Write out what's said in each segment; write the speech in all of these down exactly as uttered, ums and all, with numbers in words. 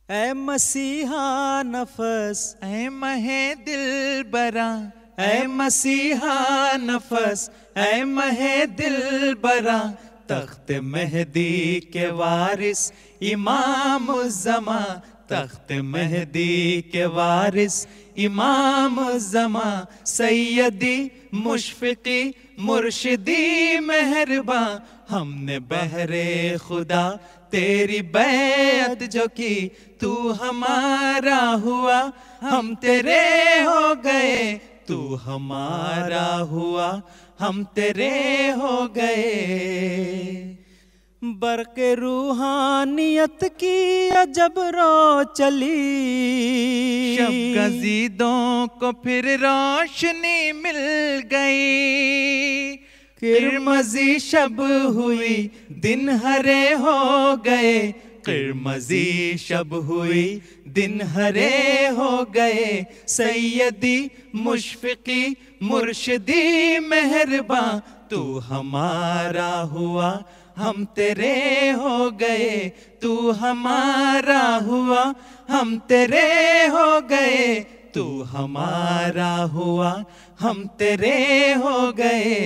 ऐ मसीहा नफस, ऐ महे दिल बरा, ऐ मसीहा नफस, ऐ महे दिल बरा, तख्त मेहदी के वारिस इमाम ज़मा, तख्त मेहदी के वारिस इमाम ज़मा, सैयदी मुशफ़िक़ी मुर्शिदी मेहरबा, हमने बहरे खुदा तेरी बैत जो की, तू हमारा हुआ हम तेरे हो गए, तू हमारा हुआ हम तेरे हो गए। बरक़ रूहानियत की अजब रो चली, शब गज़ीदों को फिर रोशनी मिल गई, किरमज़ी शब हुई दिन हरे हो गए, किरमज़ी शब हुई दिन हरे हो गए, सैयदी मुशफ़िक़ी मुर्शिदी मेहरबा, तू हमारा हुआ हम तेरे हो गए, तू हमारा हुआ हम तेरे हो गए, तू हमारा हुआ हम तेरे हो गए।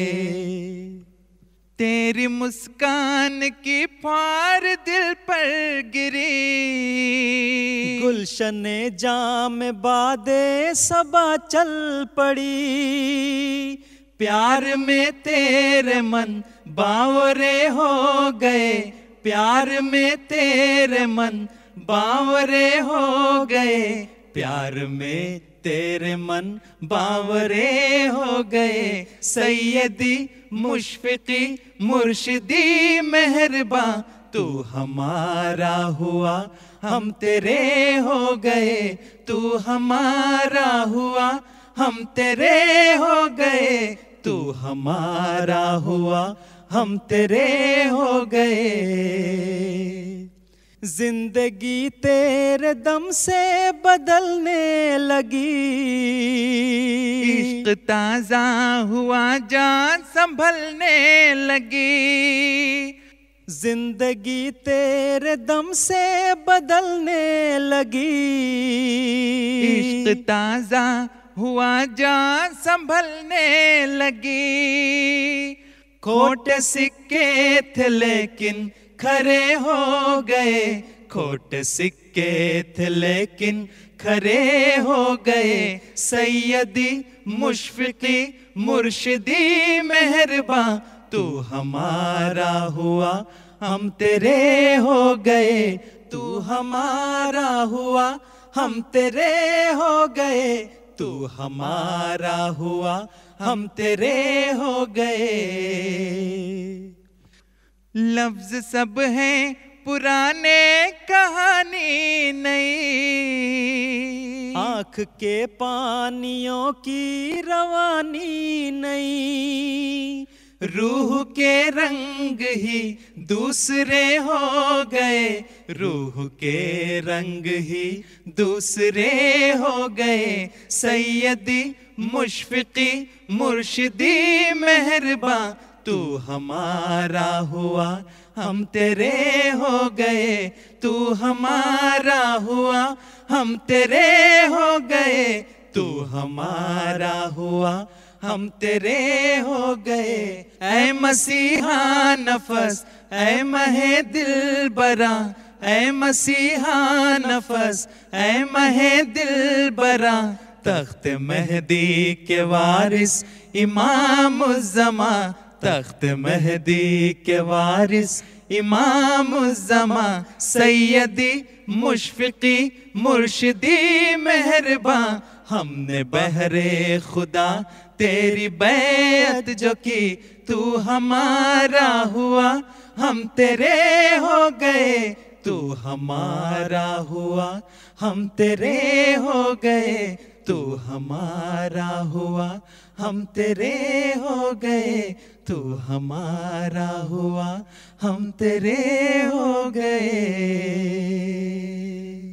तेरी मुस्कान की फार दिल पर गिरी, गुलशने जाम बादे सबा चल पड़ी, प्यार में तेरे मन बावरे हो गए, प्यार में तेरे मन बावरे हो गए, प्यार में तेरे मन बावरे हो गए, सैयदी मुशफ़िक़ी मुर्शिदी मेहरबा, तू हमारा हुआ हम तेरे हो गए, तू हमारा हुआ हम तेरे हो गए, तू हमारा हुआ हम तेरे हो गए। जिंदगी तेरे दम से बदलने लगी, इश्क ताज़ा हुआ जान संभलने लगी, जिंदगी तेरे दम से बदलने लगी, इश्क ताज़ा हुआ जान संभलने लगी, खोटे सिक्के थे लेकिन खरे हो गए, खोटे सिक्के थे लेकिन खरे हो गए, सैयदी मुशफ़िक़ी मुर्शिदी मेहरबा, तू हमारा हुआ हम तेरे हो गए, तू हमारा हुआ हम तेरे हो गए, तू हमारा हुआ हम तेरे हो गए। लफ्ज सब हैं पुराने कहानी नई, आँख के पानियों की रवानी नई, रूह के रंग ही दूसरे हो गए, रूह के रंग ही दूसरे हो गए, सैयदी मुशफ़िक़ी मुर्शिदी मेहरबा, तू हमारा हुआ हम तेरे हो गए, तू हमारा हुआ हम तेरे हो गए, तू हमारा हुआ हम तेरे हो गए। ऐ मसीहा नफस, ऐ महे दिल बरा, ऐ मसीहा नफस, ऐ महे दिल बरा, तख्त मेहदी के वारिस इमाम ज़मा, तख्त मेहदी के वारिस इमाम ज़मा, सैयदी मुशफ़िक़ी मुर्शिदी मेहरबा, हमने बहरे खुदा तेरी बैत जो की, तू हमारा हुआ हम तेरे हो गए, तू हमारा हुआ हम तेरे हो गए, तू हमारा हुआ हम तेरे हो गए, तू हमारा हुआ हम तेरे हो गए।